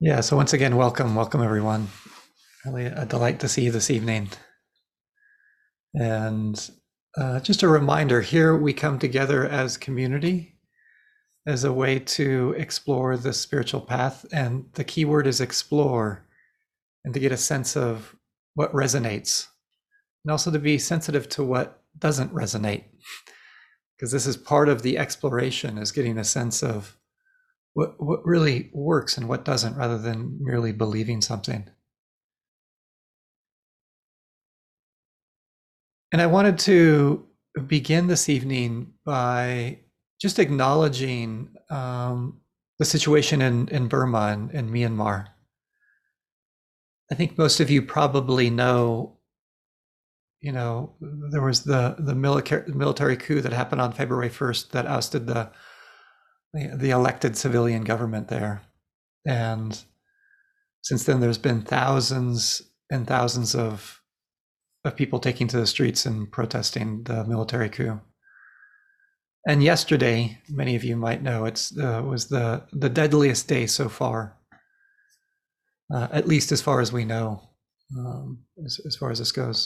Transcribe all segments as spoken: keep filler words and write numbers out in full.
Yeah, so once again, welcome, welcome everyone. Really a delight to see you this evening. And uh, just a reminder, here we come together as community as a way to explore the spiritual path. And the key word is explore, and to get a sense of what resonates, and also to be sensitive to what doesn't resonate. Because this is part of the exploration, is getting a sense of what, what really works and what doesn't, rather than merely believing something. And I wanted to begin this evening by just acknowledging um, the situation in, in Burma and in Myanmar. I think most of you probably know, you know, there was the, the military, military coup that happened on February first that ousted the, the, the elected civilian government there. And since then, there's been thousands and thousands of, of people taking to the streets and protesting the military coup. And yesterday, many of you might know, it's uh, was the the deadliest day so far, uh, at least as far as we know, um, as, as far as this goes.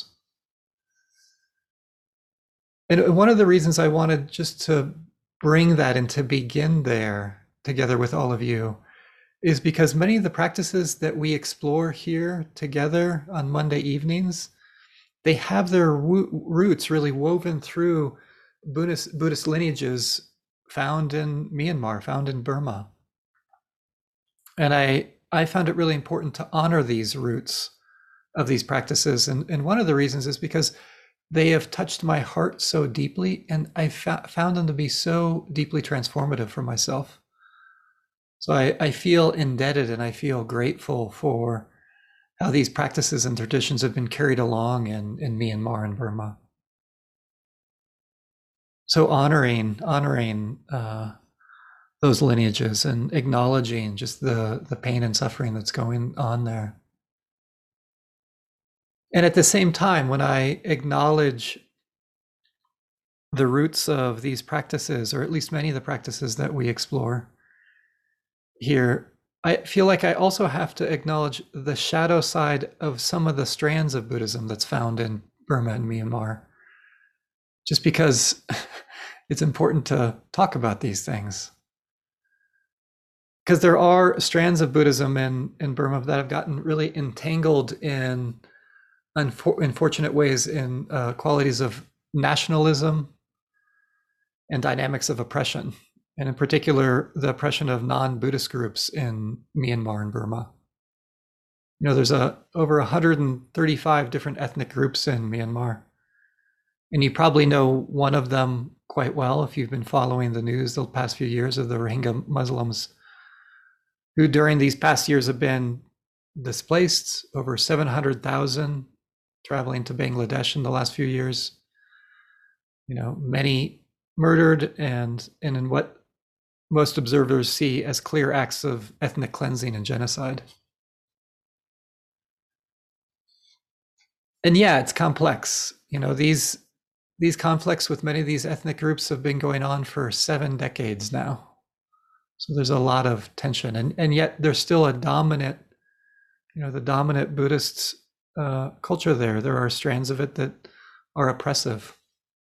And one of the reasons I wanted just to bring that and to begin there together with all of you is because many of the practices that we explore here together on Monday evenings, they have their roots really woven through Buddhist, Buddhist lineages found in Myanmar, found in Burma. And I, I found it really important to honor these roots of these practices. And, and one of the reasons is because they have touched my heart so deeply, and I fa- found them to be so deeply transformative for myself. So I, I feel indebted and I feel grateful for how these practices and traditions have been carried along in, in Myanmar and Burma. So honoring, honoring uh, those lineages and acknowledging just the, the pain and suffering that's going on there. And at the same time, when I acknowledge the roots of these practices, or at least many of the practices that we explore here, I feel like I also have to acknowledge the shadow side of some of the strands of Buddhism that's found in Burma and Myanmar, just because it's important to talk about these things. Because there are strands of Buddhism in, in Burma that have gotten really entangled in unfor- unfortunate ways in uh, qualities of nationalism and dynamics of oppression, and in particular, the oppression of non-Buddhist groups in Myanmar and Burma. You know, there's a, over one hundred thirty-five different ethnic groups in Myanmar. And you probably know one of them quite well if you've been following the news the past few years, of the Rohingya Muslims, who during these past years have been displaced, over seven hundred thousand traveling to Bangladesh in the last few years. You know, many murdered, and, and in what most observers see as clear acts of ethnic cleansing and genocide. And yeah, it's complex. You know, these these conflicts with many of these ethnic groups have been going on for seven decades now. So there's a lot of tension, and, and yet there's still a dominant, you know, the dominant Buddhist uh, culture there. There are strands of it that are oppressive.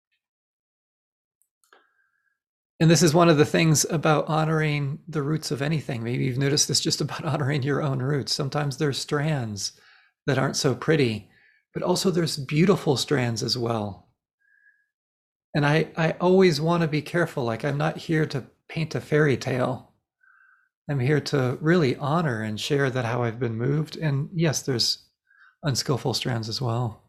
And this is one of the things about honoring the roots of anything. Maybe you've noticed this just about honoring your own roots. Sometimes there's strands that aren't so pretty, but also there's beautiful strands as well. And I, I always want to be careful. Like, I'm not here to paint a fairy tale. I'm here to really honor and share that how I've been moved. And yes, there's unskillful strands as well.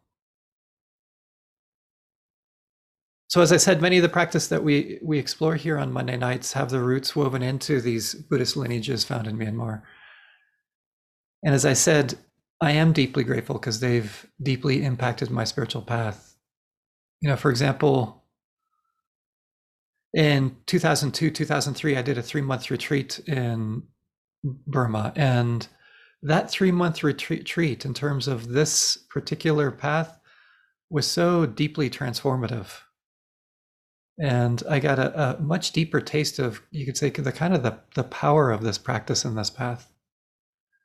So as I said, many of the practice that we, we explore here on Monday nights have their roots woven into these Buddhist lineages found in Myanmar. And as I said, I am deeply grateful because they've deeply impacted my spiritual path. You know, for example, in two thousand two, two thousand three, I did a three-month retreat in Burma. And that three-month retreat, in terms of this particular path, was so deeply transformative. And I got a, a much deeper taste of, you could say, the kind of the, the power of this practice and this path.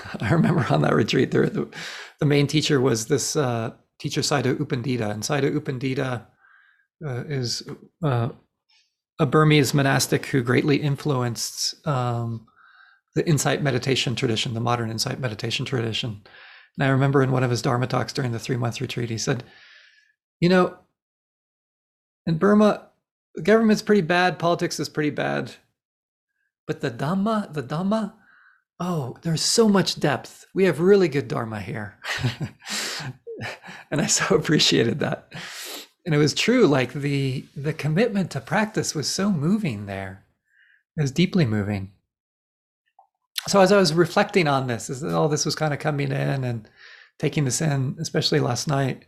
I remember on that retreat, there, the, the main teacher was this uh, teacher Sayadaw U Pandita, and Sayadaw U Pandita uh, is uh, a Burmese monastic who greatly influenced um, the insight meditation tradition, the modern insight meditation tradition. And I remember in one of his Dharma talks during the three-month retreat, he said, you know, in Burma, the government's pretty bad, politics is pretty bad, but the Dhamma, the Dhamma, oh, there's so much depth. We have really good Dharma here. And I so appreciated that. And it was true, like the the commitment to practice was so moving there. It was deeply moving. So as I was reflecting on this, as all this was kind of coming in and taking this in, especially last night,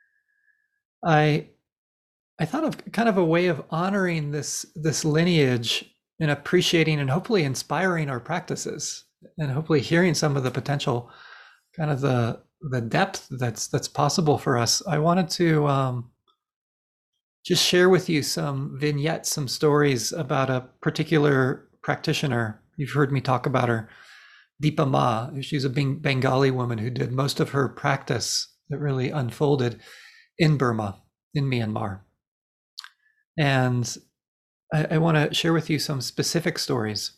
I I thought of kind of a way of honoring this this lineage and appreciating and hopefully inspiring our practices, and hopefully hearing some of the potential, kind of the the depth that's that's possible for us. I wanted to um, just share with you some vignettes, some stories about a particular practitioner. You've heard me talk about her, Deepa Ma. She's a Bengali woman who did most of her practice that really unfolded in Burma, in Myanmar. And I, I want to share with you some specific stories.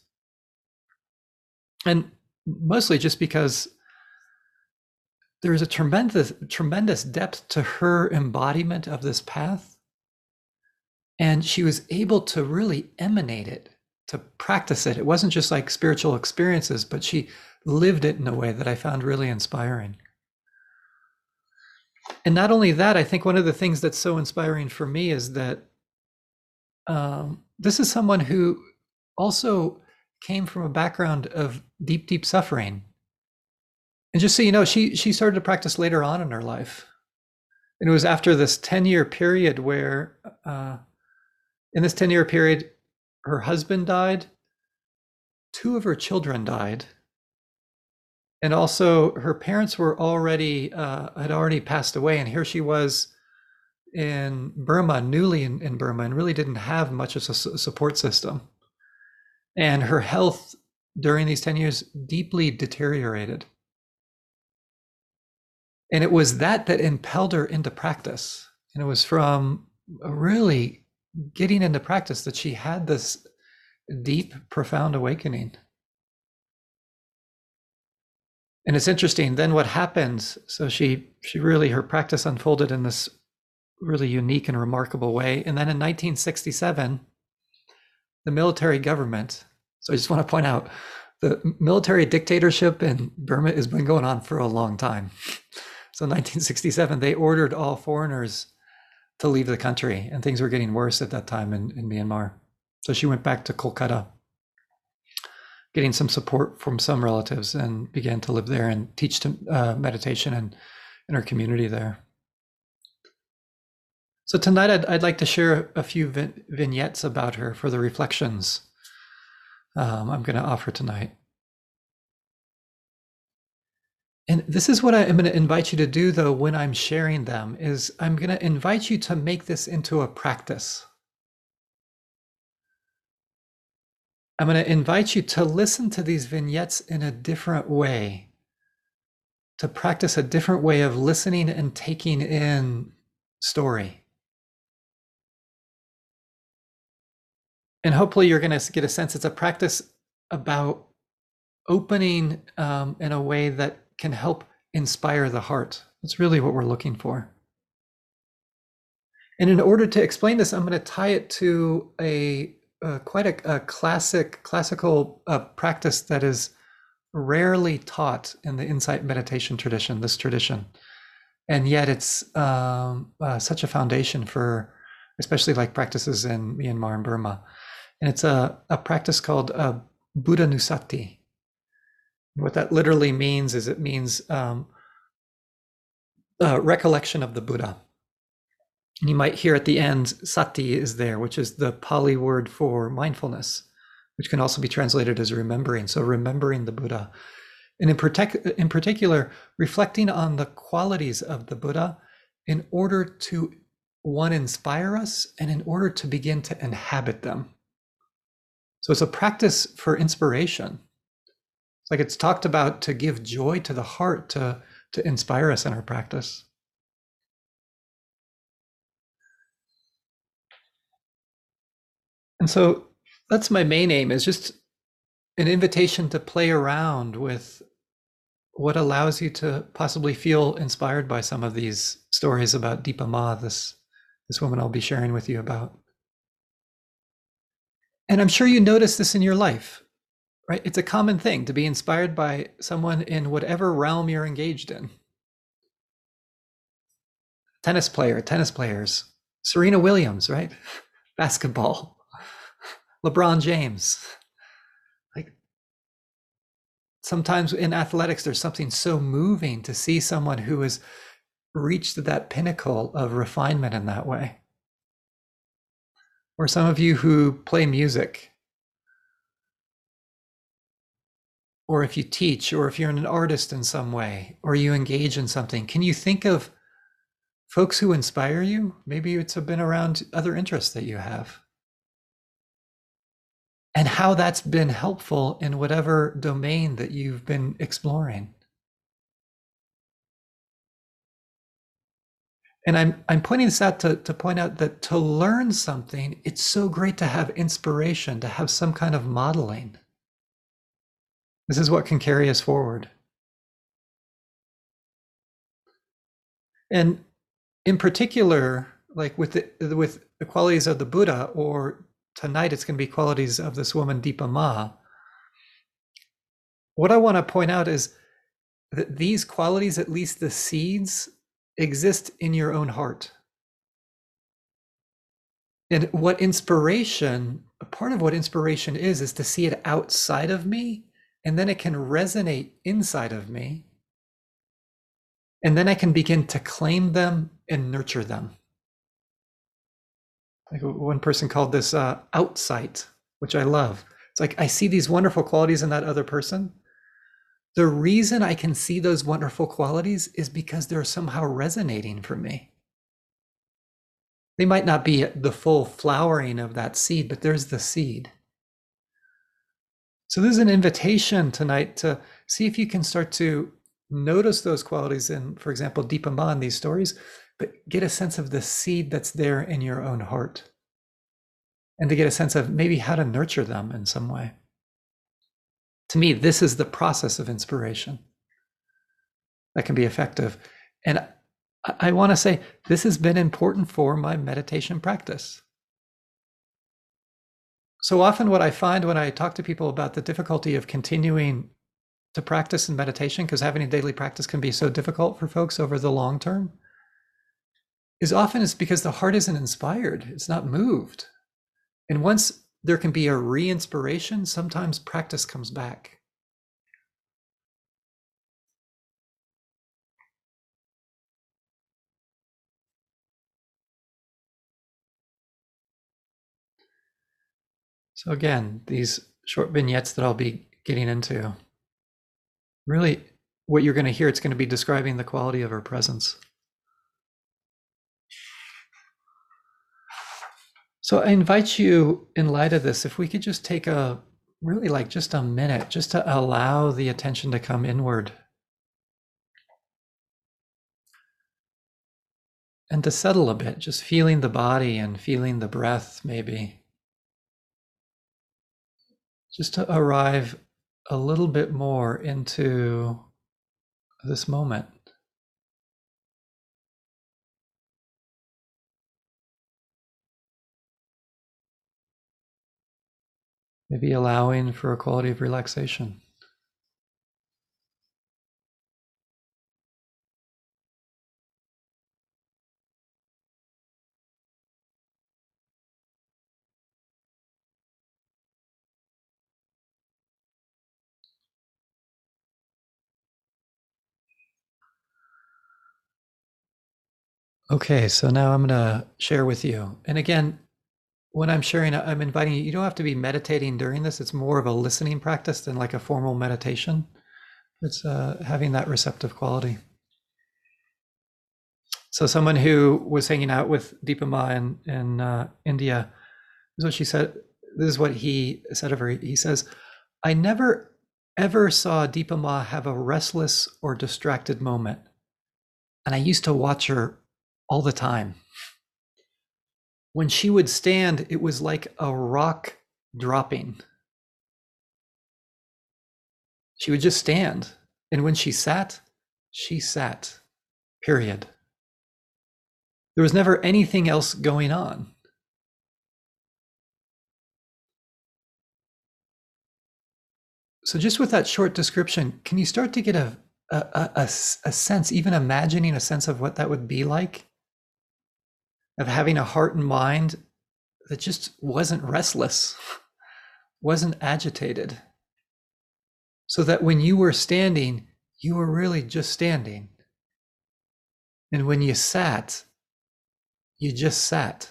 And mostly just because there is a tremendous, tremendous depth to her embodiment of this path. And she was able to really emanate it, to practice it. It wasn't just like spiritual experiences, but she lived it in a way that I found really inspiring. And not only that, I think one of the things that's so inspiring for me is that um, this is someone who also came from a background of deep, deep suffering. And just so you know, she she started to practice later on in her life. And it was after this ten-year period where, uh, in this ten-year period, her husband died, two of her children died, and also her parents were already uh, had already passed away, and here she was in Burma, newly in, in Burma, and really didn't have much of a support system. And her health during these ten years deeply deteriorated. And it was that that impelled her into practice. And it was from really getting into practice that she had this deep, profound awakening. And it's interesting, then what happened, so she she really, her practice unfolded in this really unique and remarkable way. And then in nineteen sixty-seven, the military government, so I just want to point out, the military dictatorship in Burma has been going on for a long time. So in nineteen sixty-seven, they ordered all foreigners to leave the country, and things were getting worse at that time in, in Myanmar. So she went back to Kolkata, getting some support from some relatives, and began to live there and teach to, uh, meditation and in her community there. So tonight I'd, I'd like to share a few vin- vignettes about her for the reflections um, I'm going to offer tonight. And this is what I am going to invite you to do, though, when I'm sharing them, is I'm going to invite you to make this into a practice. I'm going to invite you to listen to these vignettes in a different way, to practice a different way of listening and taking in story. And hopefully you're going to get a sense it's a practice about opening um, in a way that can help inspire the heart. That's really what we're looking for. And in order to explain this, I'm going to tie it to a uh, quite a, a classic, classical uh, practice that is rarely taught in the insight meditation tradition, this tradition. And yet it's um, uh, such a foundation for, especially like practices in Myanmar and Burma. And it's a, a practice called uh, Buddhanussati. What that literally means is it means um, uh, recollection of the Buddha. And you might hear at the end, sati is there, which is the Pali word for mindfulness, which can also be translated as remembering. So remembering the Buddha. And in, protect, in particular, reflecting on the qualities of the Buddha in order to, one, inspire us, and in order to begin to inhabit them. So it's a practice for inspiration. It's Like it's talked about to give joy to the heart, to, to inspire us in our practice. And so that's my main aim, is just an invitation to play around with what allows you to possibly feel inspired by some of these stories about Dipa Ma, this, this woman I'll be sharing with you about. And I'm sure you notice this in your life, right? It's a common thing to be inspired by someone in whatever realm you're engaged in. Tennis player, tennis players, Serena Williams, right? Basketball, LeBron James. Like sometimes in athletics, there's something so moving to see someone who has reached that pinnacle of refinement in that way. Or some of you who play music, or if you teach, or if you're an artist in some way, or you engage in something, can you think of folks who inspire you? Maybe it's been around other interests that you have. And how that's been helpful in whatever domain that you've been exploring. And I'm, I'm pointing this out to, to point out that to learn something, it's so great to have inspiration, to have some kind of modeling. This is what can carry us forward. And in particular, like with the, with the qualities of the Buddha, or tonight it's going to be qualities of this woman, Dipa Ma. What I want to point out is that these qualities, at least the seeds, exist in your own heart. And what inspiration, a part of what inspiration is, is to see it outside of me, and then it can resonate inside of me. And then I can begin to claim them and nurture them. Like one person called this uh, outsight, which I love. It's like, I see these wonderful qualities in that other person. The reason I can see those wonderful qualities is because they're somehow resonating for me. They might not be the full flowering of that seed, but there's the seed. So there's an invitation tonight to see if you can start to notice those qualities in, for example, Dipa Ma in these stories, but get a sense of the seed that's there in your own heart. And to get a sense of maybe how to nurture them in some way. To me, this is the process of inspiration that can be effective. And I, I want to say this has been important for my meditation practice. So often what I find when I talk to people about the difficulty of continuing to practice in meditation, because having a daily practice can be so difficult for folks over the long term, is often it's because the heart isn't inspired, it's not moved. And once there can be a re-inspiration, sometimes practice comes back. So again, these short vignettes that I'll be getting into, really what you're going to hear, it's going to be describing the quality of our presence. So I invite you, in light of this, if we could just take a, really like just a minute, just to allow the attention to come inward. And to settle a bit, just feeling the body and feeling the breath, maybe. Just to arrive a little bit more into this moment. Maybe allowing for a quality of relaxation. Okay, so now I'm going to share with you. And again, when I'm sharing, I'm inviting you, you don't have to be meditating during this. It's more of a listening practice than like a formal meditation. It's uh, having that receptive quality. So someone who was hanging out with Dipa Ma in, in uh, India, this is what she said. This is what he said of her. He says, I never ever saw Deepa Ma have a restless or distracted moment. And I used to watch her all the time. When she would stand, it was like a rock dropping. She would just stand. And when she sat, she sat, period. There was never anything else going on. So just with that short description, can you start to get a, a, a, a, a sense, even imagining a sense of what that would be like? Of having a heart and mind that just wasn't restless, wasn't agitated. So that when you were standing, you were really just standing. And when you sat, you just sat.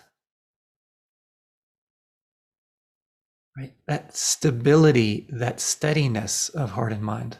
Right? That stability, that steadiness of heart and mind.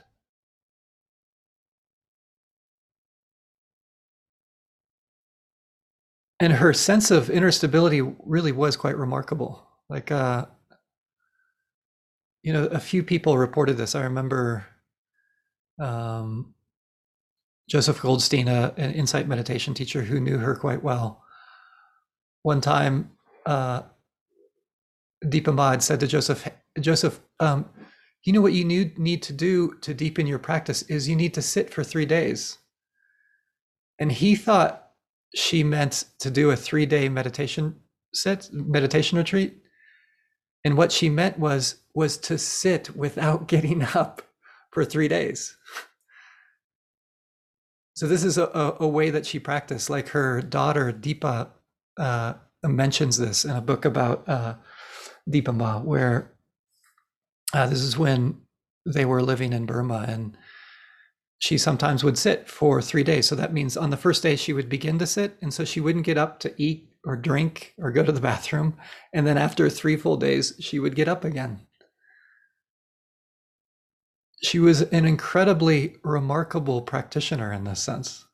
And her sense of inner stability really was quite remarkable. Like, uh, you know, a few people reported this. I remember um, Joseph Goldstein, a, an insight meditation teacher who knew her quite well. One time, uh, Deepa Ma had said to Joseph, Joseph, um, you know what you need, need to do to deepen your practice is you need to sit for three days. And he thought she meant to do a three-day meditation set, meditation retreat. And what she meant was, was to sit without getting up for three days. So this is a, a way that she practiced. Like her daughter, Deepa, uh, mentions this in a book about uh, Deepa Ma, where uh, this is when they were living in Burma, and she sometimes would sit for three days. So that means on the first day she would begin to sit, and so she wouldn't get up to eat or drink or go to the bathroom. And then after three full days, she would get up again. She was an incredibly remarkable practitioner in this sense.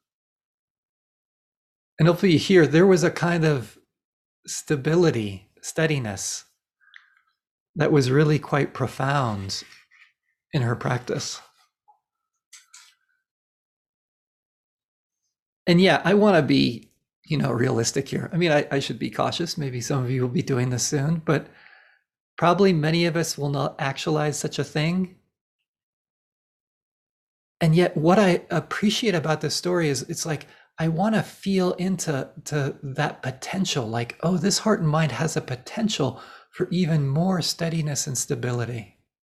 And hopefully you hear there was a kind of stability, steadiness that was really quite profound in her practice. And yeah, I want to be, you know, realistic here. I mean, I, I should be cautious. Maybe some of you will be doing this soon, but probably many of us will not actualize such a thing. And yet what I appreciate about this story is it's like, I want to feel into to that potential, like, oh, this heart and mind has a potential for even more steadiness and stability.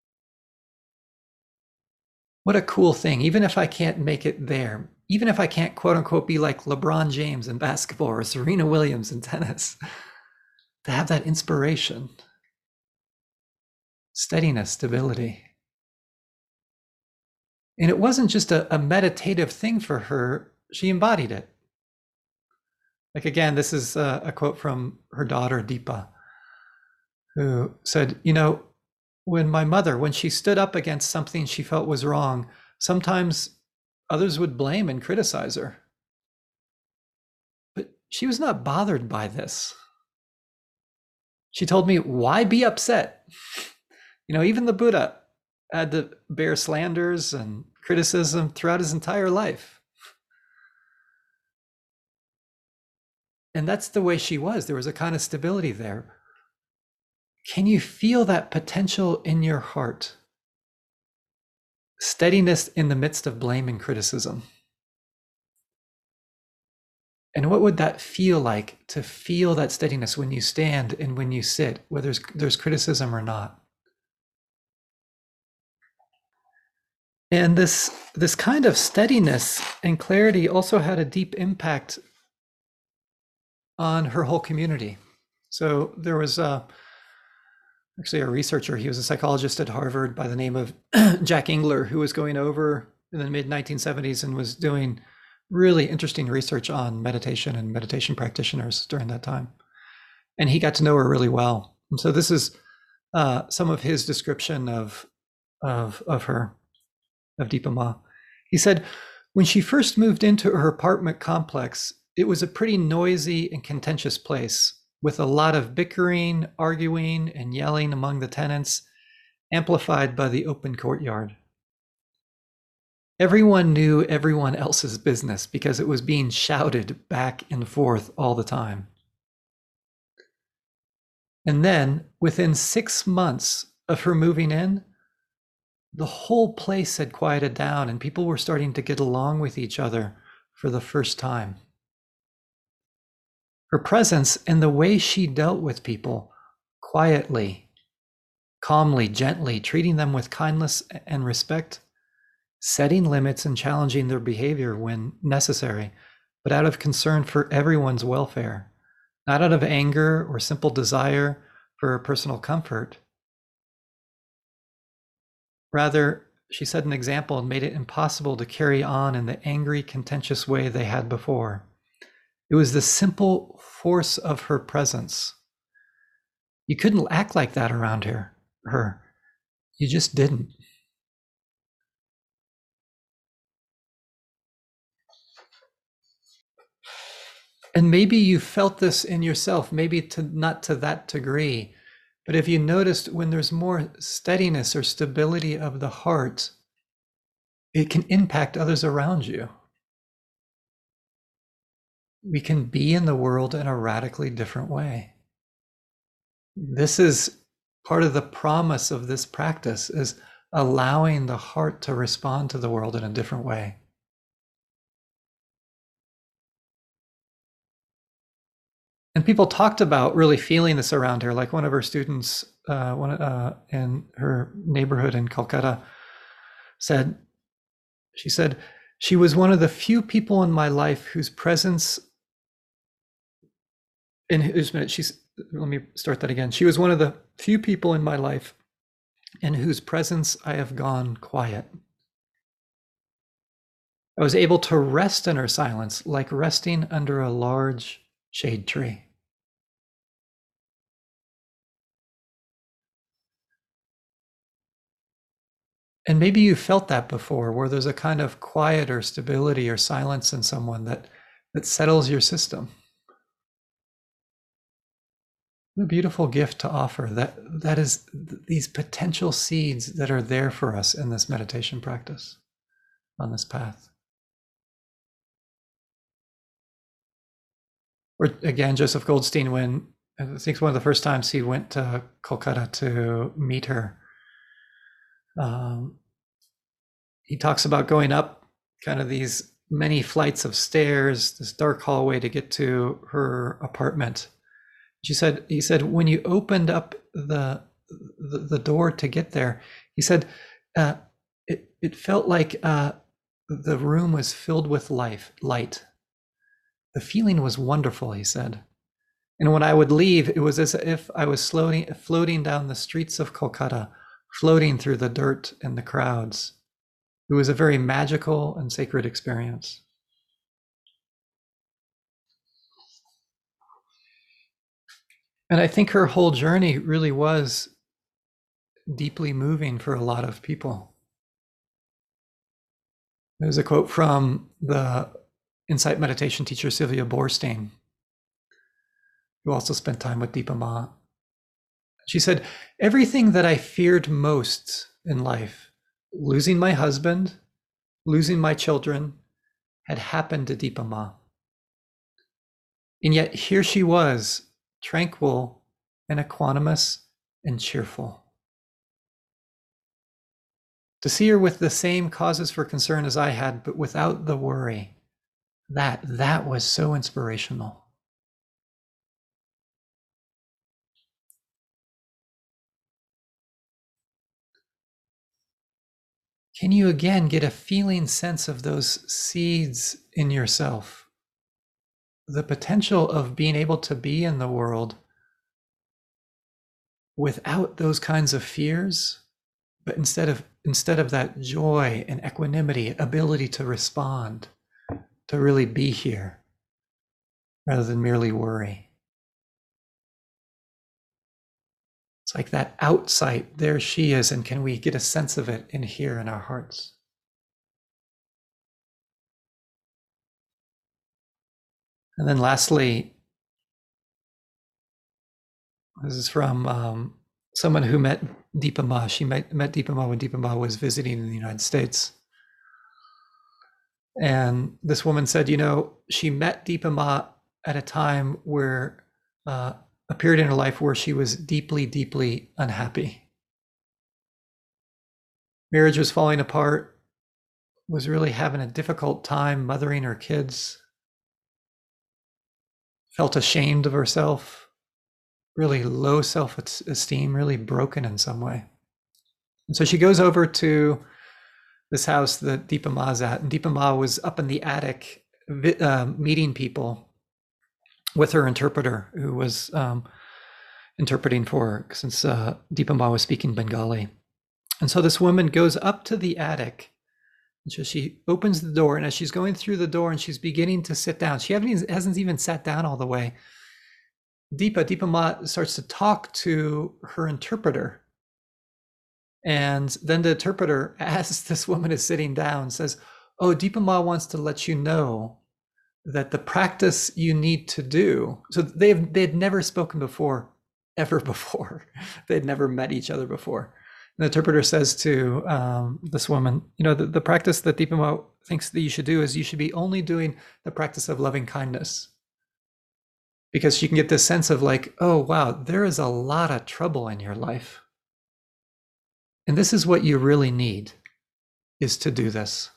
What a cool thing. Even if I can't make it there, even if I can't, quote unquote, be like LeBron James in basketball or Serena Williams in tennis, to have that inspiration, steadiness, stability. And it wasn't just a, a meditative thing for her, she embodied it. Like, again, this is a, a quote from her daughter, Deepa, who said, you know, when my mother, when she stood up against something she felt was wrong, sometimes others would blame and criticize her. But she was not bothered by this. She told me, why be upset? You know, even the Buddha had to bear slanders and criticism throughout his entire life. And that's the way she was. There was a kind of stability there. Can you feel that potential in your heart? Steadiness in the midst of blame and criticism. And what would that feel like, to feel that steadiness when you stand and when you sit, whether there's, there's criticism or not? And this, this kind of steadiness and clarity also had a deep impact on her whole community. So there was uh, actually a researcher, he was a psychologist at Harvard by the name of Jack Engler, who was going over in the mid nineteen seventies and was doing really interesting research on meditation and meditation practitioners during that time. And he got to know her really well. And so this is uh, some of his description of, of, of her, of Deepa Ma. He said, when she first moved into her apartment complex, it was a pretty noisy and contentious place with a lot of bickering, arguing, and yelling among the tenants. amplified by the open courtyard. Everyone knew everyone else's business because it was being shouted back and forth all the time. And then, within six months of her moving in, the whole place had quieted down and people were starting to get along with each other for the first time. Her presence and the way she dealt with people, quietly, calmly, gently, treating them with kindness and respect, setting limits and challenging their behavior when necessary, but out of concern for everyone's welfare, not out of anger or simple desire for personal comfort. Rather, she set an example and made it impossible to carry on in the angry, contentious way they had before. It was the simple force of her presence. You couldn't act like that around her. her. You just didn't. And maybe you felt this in yourself, maybe to not to that degree, but if you noticed when there's more steadiness or stability of the heart, it can impact others around you. We can be in the world in a radically different way. This is part of the promise of this practice, is allowing the heart to respond to the world in a different way. And people talked about really feeling this around her. Like one of her students, uh, one uh, in her neighborhood in Calcutta, said, she said, she was one of the few people in my life whose presence, in whose minute she's, let me start that again. She was one of the few people in my life in whose presence I have gone quiet. I was able to rest in her silence, like resting under a large shade tree. And maybe you felt that before, where there's a kind of quiet or stability or silence in someone that, that settles your system. What a beautiful gift to offer. That, that is these potential seeds that are there for us in this meditation practice, on this path. Or again, Joseph Goldstein, when I think one of the first times he went to Kolkata to meet her, um, he talks about going up kind of these many flights of stairs, this dark hallway to get to her apartment. She said, he said, when you opened up the the, the door to get there, he said, uh, it, it felt like uh, the room was filled with life, light. The feeling was wonderful, he said. And when I would leave, it was as if I was floating, floating down the streets of Kolkata, floating through the dirt and the crowds. It was a very magical and sacred experience. And I think her whole journey really was deeply moving for a lot of people. There's a quote from the Insight meditation teacher, Sylvia Boorstein, who also spent time with Dipa Ma. She said, everything that I feared most in life, losing my husband, losing my children, had happened to Dipa Ma. And yet here she was, tranquil and equanimous and cheerful. To see her with the same causes for concern as I had, but without the worry, that, that was so inspirational. Can you again get a feeling sense of those seeds in yourself? The potential of being able to be in the world without those kinds of fears, but instead of instead of that joy and equanimity, ability to respond, to really be here rather than merely worry. It's like that outsight, there she is, and can we get a sense of it in here in our hearts? And then lastly, this is from um, someone who met Dipa Ma. She met, met Dipa Ma when Dipa Ma was visiting in the United States. And this woman said, you know, she met Dipa Ma at a time where, uh, a period in her life where she was deeply, deeply unhappy. Marriage was falling apart, was really having a difficult time mothering her kids, felt ashamed of herself, really low self-esteem, really broken in some way. And so she goes over to this house that Dipa Ma's at, and Dipa Ma was up in the attic uh, meeting people with her interpreter, who was um, interpreting for her, since uh, Dipa Ma was speaking Bengali. And so this woman goes up to the attic, and so she opens the door, and as she's going through the door and she's beginning to sit down, she hasn't, hasn't even sat down all the way, Dipa, Dipa Ma starts to talk to her interpreter. And then the interpreter, as this woman is sitting down, says, oh, Dipa Ma wants to let you know that the practice you need to do. So they've they'd never spoken before, ever before. They'd never met each other before. And the interpreter says to um, this woman, you know, the, the practice that Dipa Ma thinks that you should do is you should be only doing the practice of loving kindness. Because you can get this sense of like, oh, wow, there is a lot of trouble in your life. And this is what you really need, is to do this.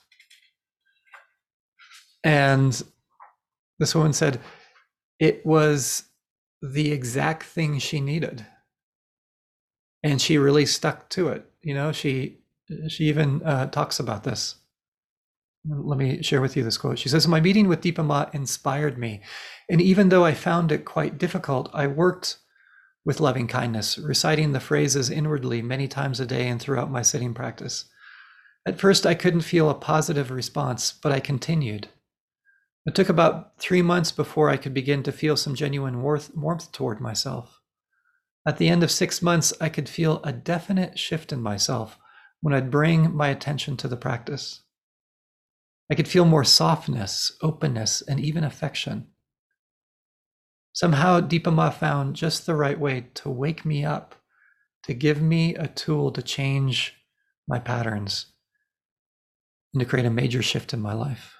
And this woman said it was the exact thing she needed. And she really stuck to it. You know, she she even uh, talks about this. Let me share with you this quote. She says, my meeting with Dipa Ma inspired me. And even though I found it quite difficult, I worked with loving kindness, reciting the phrases inwardly many times a day and throughout my sitting practice. At first, I couldn't feel a positive response, but I continued. It took about three months before I could begin to feel some genuine warmth toward myself. At the end of six months, I could feel a definite shift in myself when I'd bring my attention to the practice. I could feel more softness, openness, and even affection. Somehow, Dipa Ma found just the right way to wake me up, to give me a tool to change my patterns and to create a major shift in my life.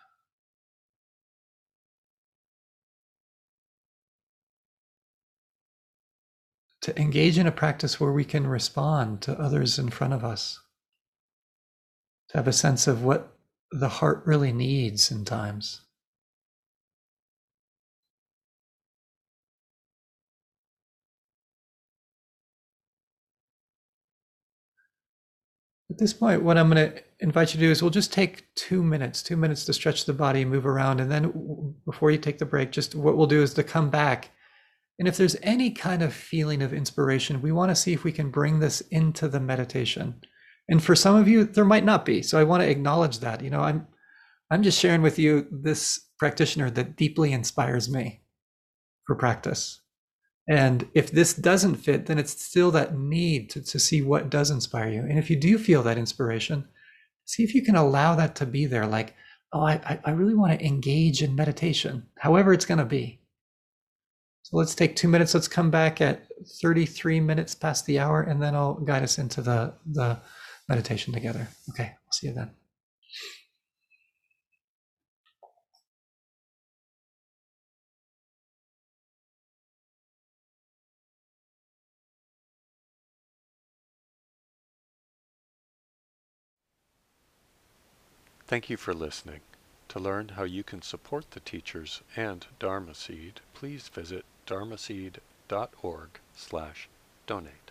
To engage in a practice where we can respond to others in front of us, to have a sense of what the heart really needs in times. At this point, what I'm going to invite you to do is we'll just take two minutes, two minutes to stretch the body, move around. And then before you take the break, just what we'll do is to come back. And if there's any kind of feeling of inspiration, we want to see if we can bring this into the meditation. And for some of you, there might not be. So I want to acknowledge that. You know, I'm, I'm just sharing with you this practitioner that deeply inspires me for practice. And if this doesn't fit, then it's still that need to, to see what does inspire you. And if you do feel that inspiration, see if you can allow that to be there. Like, oh, I, I really want to engage in meditation, however it's going to be. So let's take two minutes. Let's come back at thirty-three minutes past the hour, and then I'll guide us into the, the meditation together. Okay, I'll see you then. Thank you for listening. To learn how you can support the teachers and Dharma Seed, please visit dharmaseed dot org slash donate.